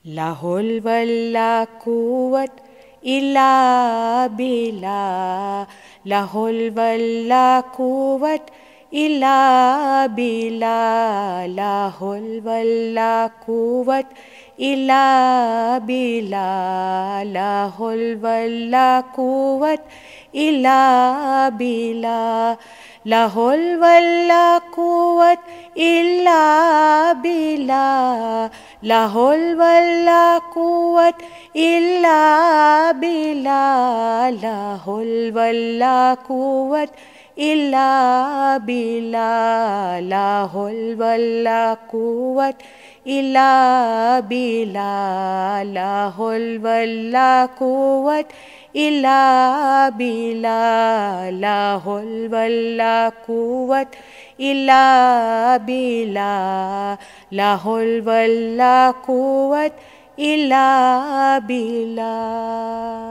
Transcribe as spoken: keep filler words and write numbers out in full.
لا حول ولا قوة إلا بالله لا حول ولا قوة إلا بالله لا حول ولا قوة إلا بالله لا حول ولا قوة إلا بالله لا حول ولا قوة إلا بالله لا حول ولا قوة إلا بالله لا حول ولا قوة إلا بالله لا حول ولا قوة إلا بالله لا حول ولا قوة إلا بالله لا حول ولا قوة إلا بالله لا حول ولا قوة إلا بالله.